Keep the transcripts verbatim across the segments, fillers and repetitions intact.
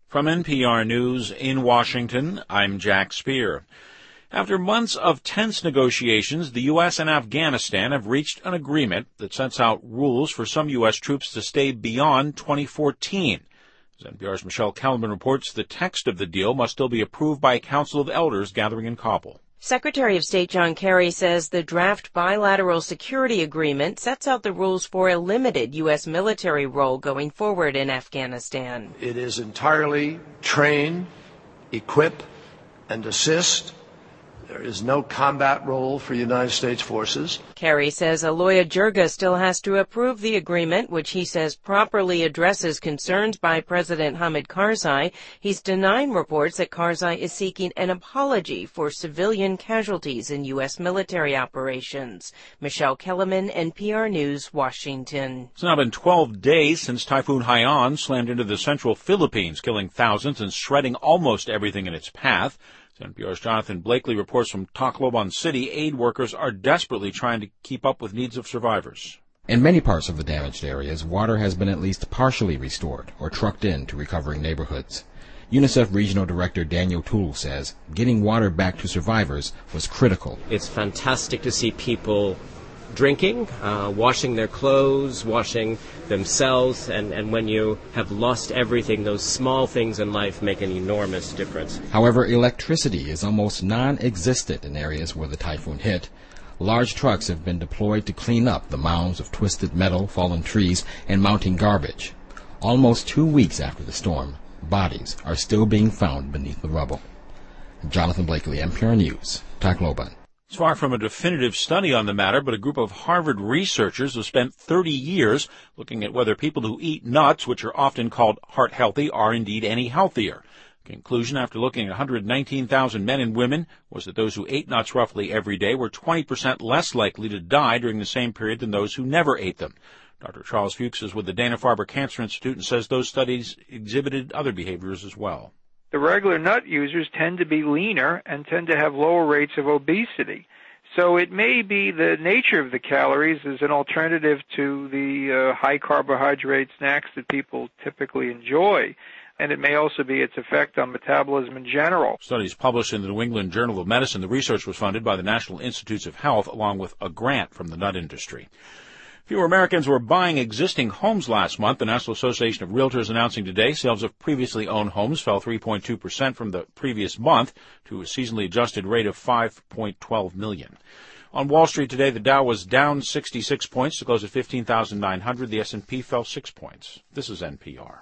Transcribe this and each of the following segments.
From N P R News in Washington, I'm Jack Speer. After months of tense negotiations, the U S and Afghanistan have reached an agreement that sets out rules for some U S troops to stay beyond twenty fourteen. As N P R's Michelle Kellerman reports, the text of the deal must still be approved by a Council of Elders gathering in Kabul. Secretary of State John Kerry says the draft bilateral security agreement sets out the rules for a limited U S military role going forward in Afghanistan. It is entirely train, equip, and assist. There is no combat role for United States forces. Kerry says Aloya Jirga still has to approve the agreement, which he says properly addresses concerns by President Hamid Karzai. He's denying reports that Karzai is seeking an apology for civilian casualties in U S military operations. Michelle Kellerman, N P R News, Washington. It's now been twelve days since Typhoon Haiyan slammed into the central Philippines, killing thousands and shredding almost everything in its path. N P R's Jonathan Blakely reports from Tacloban City, aid workers are desperately trying to keep up with needs of survivors. In many parts of the damaged areas, water has been at least partially restored or trucked in to recovering neighborhoods. UNICEF Regional Director Daniel Toole says getting water back to survivors was critical. It's fantastic to see people drinking, uh, washing their clothes, washing themselves, and, and when you have lost everything, those small things in life make an enormous difference. However, electricity is almost non-existent in areas where the typhoon hit. Large trucks have been deployed to clean up the mounds of twisted metal, fallen trees, and mounting garbage. Almost two weeks after the storm, bodies are still being found beneath the rubble. Jonathan Blakely, N P R News, Tacloban. It's far from a definitive study on the matter, but a group of Harvard researchers have spent thirty years looking at whether people who eat nuts, which are often called heart healthy, are indeed any healthier. The conclusion, after looking at one hundred nineteen thousand men and women, was that those who ate nuts roughly every day were twenty percent less likely to die during the same period than those who never ate them. Doctor Charles Fuchs is with the Dana-Farber Cancer Institute and says those studies exhibited other behaviors as well. The regular nut users tend to be leaner and tend to have lower rates of obesity. So it may be the nature of the calories as an alternative to the uh, high carbohydrate snacks that people typically enjoy. And it may also be its effect on metabolism in general. Studies published in the New England Journal of Medicine. The research was funded by the National Institutes of Health along with a grant from the nut industry. Fewer Americans were buying existing homes last month. The National Association of Realtors announcing today sales of previously owned homes fell three point two percent from the previous month to a seasonally adjusted rate of five point one two million. On Wall Street today, the Dow was down sixty-six points to close at fifteen thousand nine hundred. The S and P fell six points. This is N P R.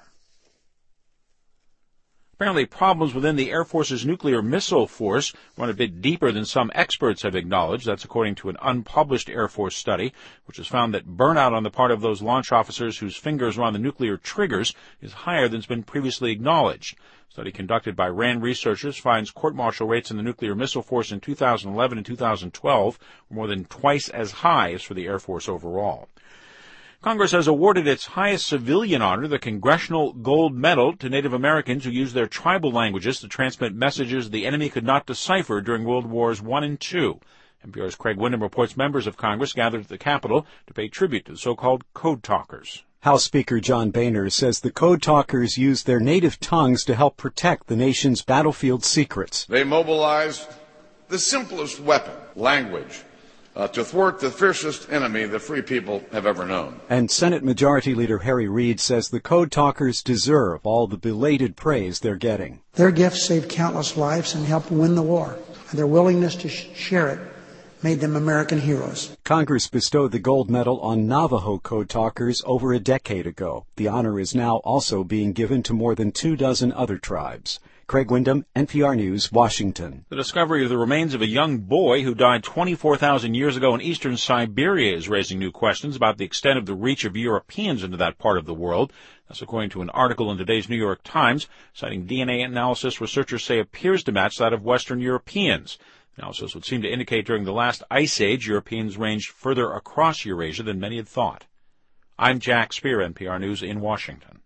Apparently, problems within the Air Force's nuclear missile force run a bit deeper than some experts have acknowledged. That's according to an unpublished Air Force study, which has found that burnout on the part of those launch officers whose fingers are on the nuclear triggers is higher than has been previously acknowledged. A study conducted by RAND researchers finds court-martial rates in the nuclear missile force in two thousand eleven and two thousand twelve were more than twice as high as for the Air Force overall. Congress has awarded its highest civilian honor, the Congressional Gold Medal, to Native Americans who used their tribal languages to transmit messages the enemy could not decipher during World Wars One and Two. N P R's Craig Windham reports members of Congress gathered at the Capitol to pay tribute to the so-called Code Talkers. House Speaker John Boehner says the Code Talkers used their native tongues to help protect the nation's battlefield secrets. They mobilized the simplest weapon, language, Uh, to thwart the fiercest enemy the free people have ever known. And Senate Majority Leader Harry Reid says the Code Talkers deserve all the belated praise they're getting. Their gifts saved countless lives and helped win the war, and their willingness to sh- share it made them American heroes. Congress bestowed the gold medal on Navajo Code Talkers over a decade ago. The honor is now also being given to more than two dozen other tribes. Craig Windham, N P R News, Washington. The discovery of the remains of a young boy who died twenty-four thousand years ago in eastern Siberia is raising new questions about the extent of the reach of Europeans into that part of the world. That's according to an article in today's New York Times, citing D N A analysis researchers say appears to match that of Western Europeans. Analysis would seem to indicate during the last ice age, Europeans ranged further across Eurasia than many had thought. I'm Jack Speer, N P R News in Washington.